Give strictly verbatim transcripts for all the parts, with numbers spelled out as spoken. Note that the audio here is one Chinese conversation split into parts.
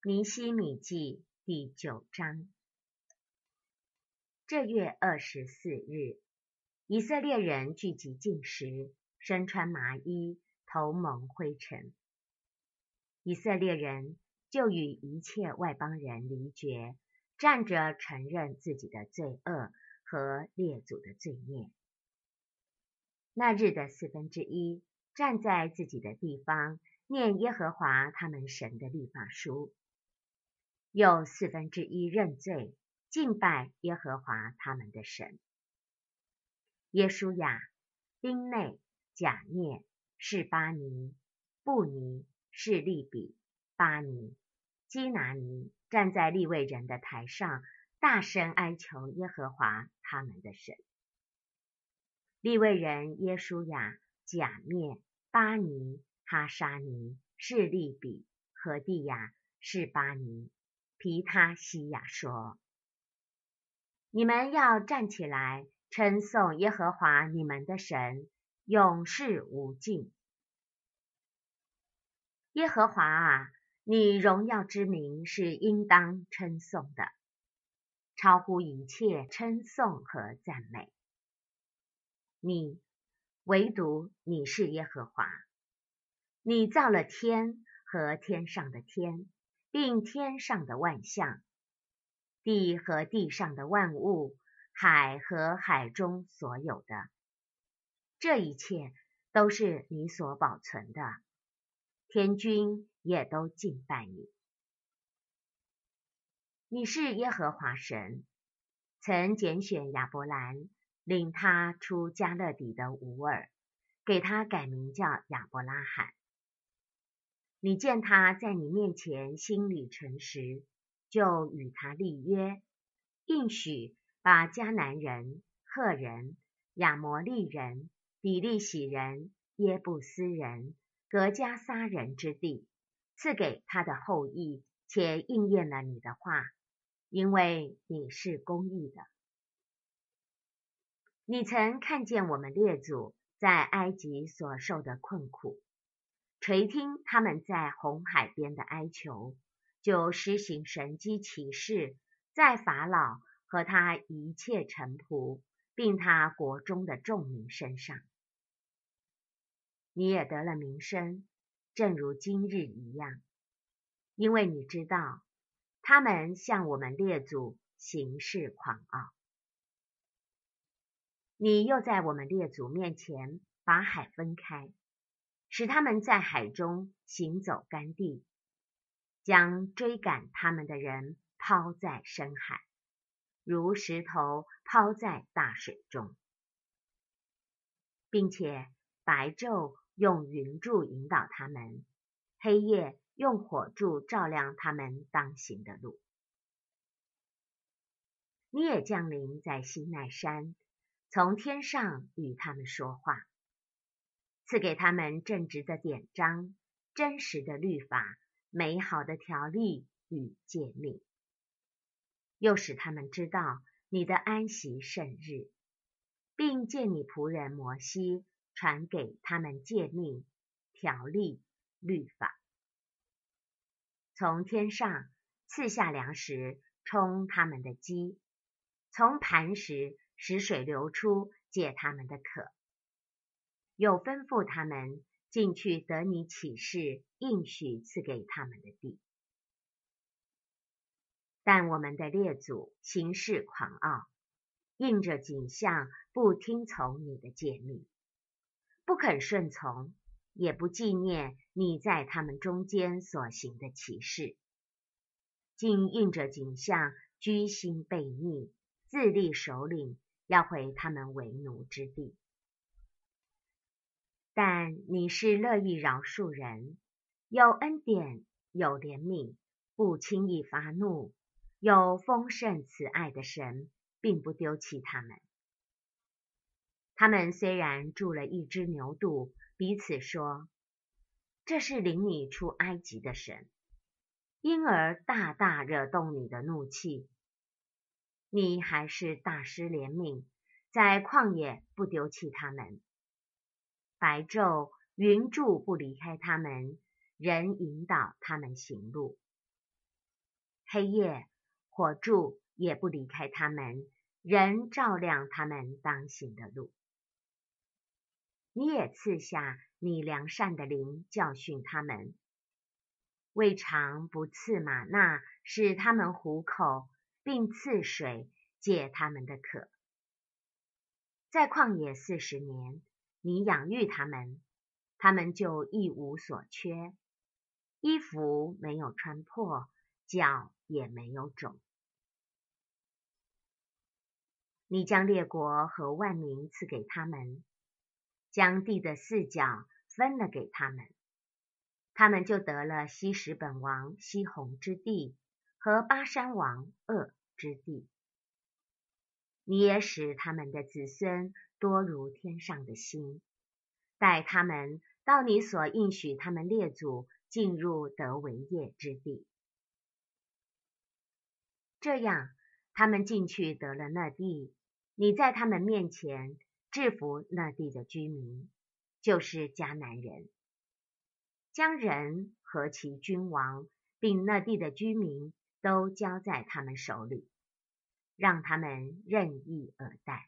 尼希米记第九章。这月二十四日，以色列人聚集进食，身穿麻衣，头蒙灰尘。以色列人就与一切外邦人离绝，站着承认自己的罪恶和列祖的罪孽。那日的四分之一站在自己的地方，念耶和华他们神的律法书。有四分之一认罪，敬拜耶和华他们的神。耶书亚、丁内、甲涅、示巴尼、布尼、示利比、巴尼、基拿尼站在利未人的台上，大声哀求耶和华他们的神。利未人耶书亚、甲涅、巴尼、哈沙尼、示利比、何地亚、示巴尼、皮他西亚说：你们要站起来，称颂耶和华你们的神，永世无尽。耶和华啊，你荣耀之名是应当称颂的，超乎一切称颂和赞美。你，唯独你是耶和华，你造了天和天上的天，并天上的万象，地和地上的万物，海和海中所有的，这一切都是你所保存的，天军也都敬拜你。你是耶和华神，曾拣选亚伯兰，领他出迦勒底的吾尔，给他改名叫亚伯拉罕。你见他在你面前心里诚实，就与他立约，应许把迦南人、赫人、亚摩利人、比利洗人、耶布斯人、革迦撒人之地赐给他的后裔，且应验了你的话，因为你是公义的。你曾看见我们列祖在埃及所受的困苦，垂听他们在红海边的哀求，就施行神迹奇事，在法老和他一切臣仆，并他国中的众民身上。你也得了名声，正如今日一样，因为你知道，他们向我们列祖行事狂傲。你又在我们列祖面前把海分开，使他们在海中行走干地，将追赶他们的人抛在深海，如石头抛在大水中，并且白昼用云柱引导他们，黑夜用火柱照亮他们当行的路。你也降临在西奈山，从天上与他们说话，赐给他们正直的典章、真实的律法、美好的条例与诫命，又使他们知道你的安息圣日，并借你仆人摩西传给他们诫命、条例、律法。从天上赐下粮食充他们的饥，从磐石使水流出解他们的渴，又吩咐他们进去得你启示应许赐给他们的地。但我们的列祖行事狂傲，应着景象，不听从你的诫命，不肯顺从，也不纪念你在他们中间所行的奇事，竟应着景象，居心悖逆，自立首领，要回他们为奴之地。但你是乐意饶恕人，有恩典，有怜悯，不轻易发怒，有丰盛慈爱的神，并不丢弃他们。他们虽然住了一只牛犊，彼此说：这是领你出埃及的神，因而大大惹动你的怒气。你还是大施怜悯，在旷野不丢弃他们。白昼云柱不离开他们，人引导他们行路。 黑夜火柱也不离开他们，仍照亮他们当行的路。你也赐下你良善的灵教训他们，未尝不赐玛纳使他们糊口，并赐水解他们的渴。在旷野四十年，你养育他们，他们就一无所缺，衣服没有穿破，脚也没有肿。你将列国和万民赐给他们，将地的四角分了给他们，他们就得了希实本王西宏之地和巴珊王噩之地。你也使他们的子孙多如天上的星，带他们到你所应许他们列祖进入得为业之地。这样，他们进去得了那地，你在他们面前制服那地的居民，就是迦南人，将人和其君王，并那地的居民都交在他们手里，让他们任意而待。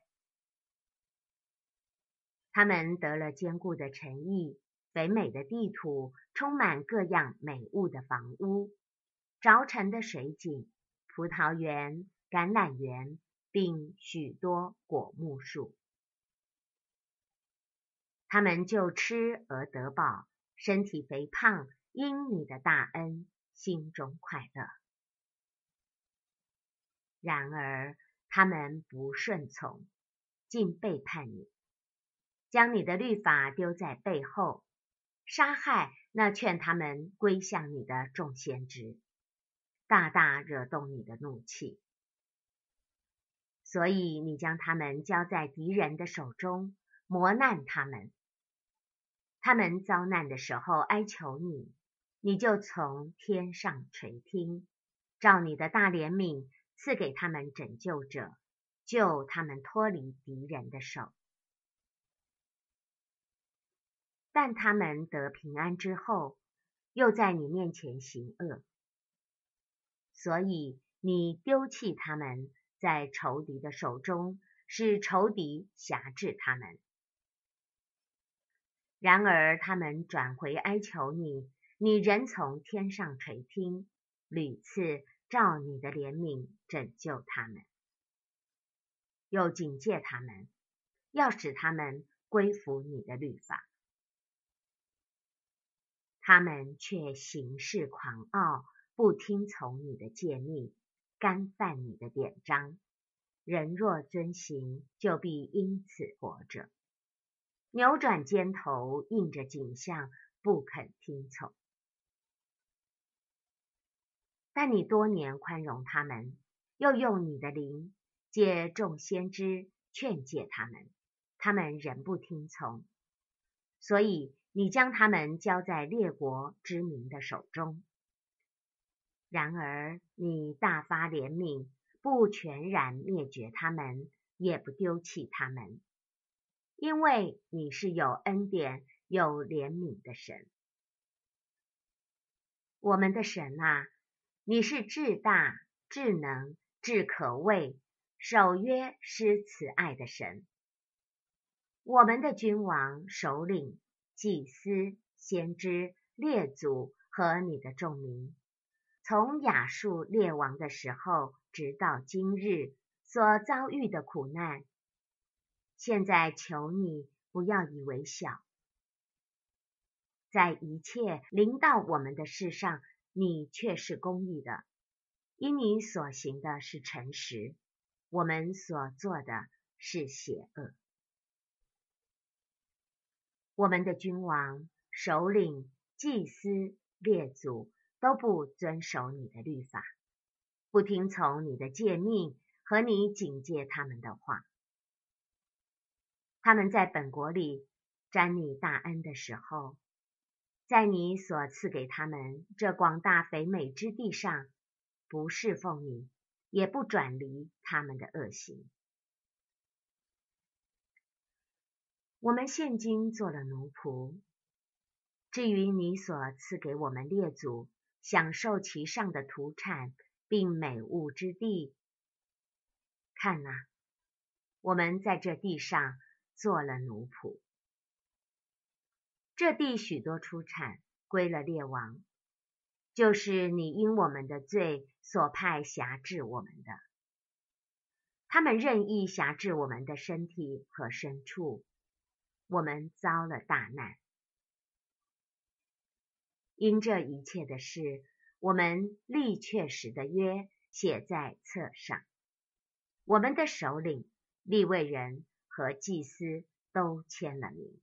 他们得了坚固的城邑，肥美的地土，充满各样美物的房屋，凿成的水井，葡萄园、橄榄园，并许多果木树。他们就吃而得饱，身体肥胖，因你的大恩，心中快乐。然而他们不顺从，竟背叛你，将你的律法丢在背后，杀害那劝他们归向你的众先知，大大惹动你的怒气。所以你将他们交在敌人的手中，磨难他们。他们遭难的时候哀求你，你就从天上垂听，照你的大怜悯赐给他们拯救者，救他们脱离敌人的手。但他们得平安之后，又在你面前行恶，所以你丢弃他们在仇敌的手中，使仇敌辖制他们。然而他们转回哀求你，你仍从天上垂听，屡次照你的怜悯拯救他们，又警戒他们，要使他们归服你的律法。他们却行事狂傲，不听从你的诫命，干犯你的典章。人若遵行，就必因此活着。扭转肩头，应着景象，不肯听从。但你多年宽容他们，又用你的灵借众先知劝诫他们，他们仍不听从，所以你将他们交在列国之民的手中。然而你大发怜悯，不全然灭绝他们，也不丢弃他们，因为你是有恩典、有怜悯的神。我们的神啊，你是至大、至能、至可畏、守约施慈爱的神。我们的君王、首领、祭司、先知、列祖和你的众民，从亚述列王的时候直到今日所遭遇的苦难，现在求你不要以为小。在一切临到我们的事上，你却是公义的，因你所行的是诚实，我们所做的是邪恶。我们的君王、首领、祭司、列祖都不遵守你的律法，不听从你的诫命和你警戒他们的话。他们在本国里沾你大恩的时候，在你所赐给他们这广大肥美之地上，不侍奉你，也不转离他们的恶行。我们现今做了奴仆，至于你所赐给我们列祖享受其上的土产， 并美物之地。看哪，我们在这地上做了奴仆。这地许多出产归了列王，就是你因我们的罪所派辖制我们的。他们任意辖制我们的身体和牲畜，我们遭了大难。因这一切的事，我们立确实的约写在册上，我们的首领、利未人和祭司都签了名。